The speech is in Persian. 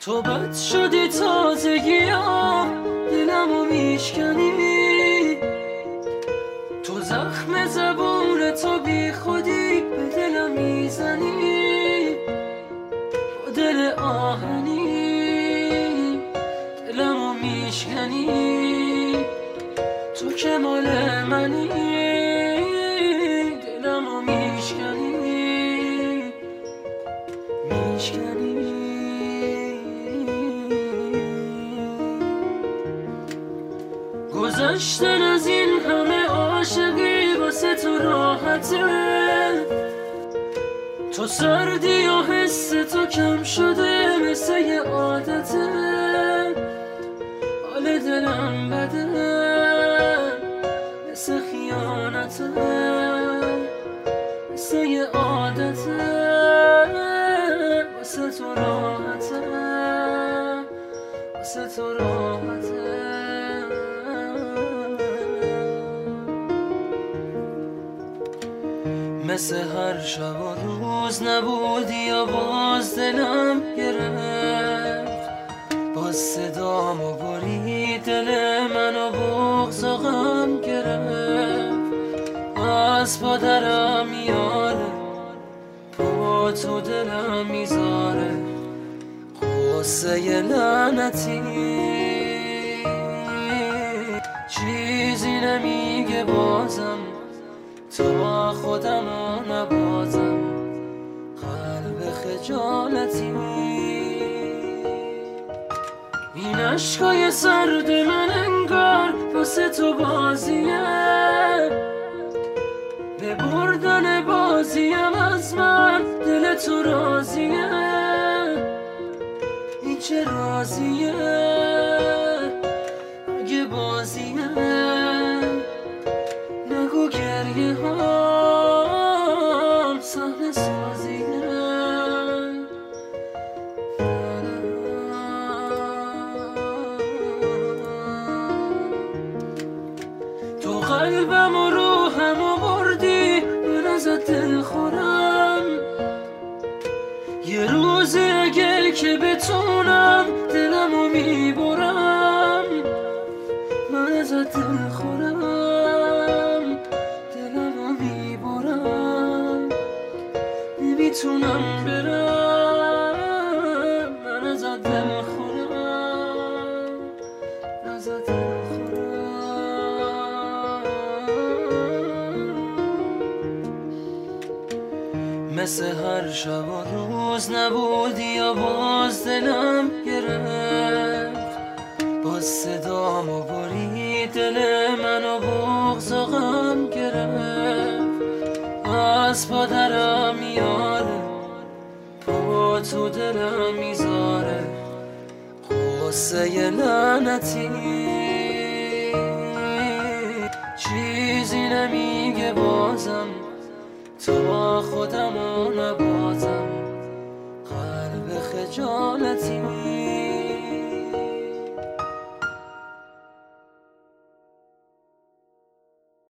تو بد شدی تازگیام دلمو میشکنی، تو زخم زبون تو بی خودی به دلم میزنی، با دل آهنی دلمو میشکنی، تو که مال منی دلمو میشکنی میشکنی. گذشتن از این همه عاشقی واسه تو راحته، تو سردی و حس تو کم شده مثل یه عادته، حال دلم بده مثل خیانته، مثل یه عادته واسه تو راحته، واسه تو راحته. مثل هر شب و روز نبودی و باز دلم گرفت، باز صدامو برید دل منو بغض و غم گرفت، از پا درم میاره با تو دلم میذاره قصه لعنتی، چیزی نمیگه بازم تو خودمو نبازم، قلب خجالتی. این عشقای سرد من انگار واسه تو بازیه، به بردن بازیم از من دل تو راضیه، این چه راضیه اگه بازیه، نگو گریه هم صحنه سازیه. تو قلبم و روحم و بردی من ازت دل خورم، یه روزی اگه که بتونم دلمو میبرم، من ازت دل خورم دلمو میبرم، نمیتونم برم، من ازت دل خورم ازت دل خورم. مثل هر شب و روز نبودی و باز دلم گرفت، باز صدامو برید دل منو بغض و غم گرفت، از پا درم میاره با تو دلم میذاره قصه لعنتی، چیزی نمیگه بازم تو خودمو نبازم.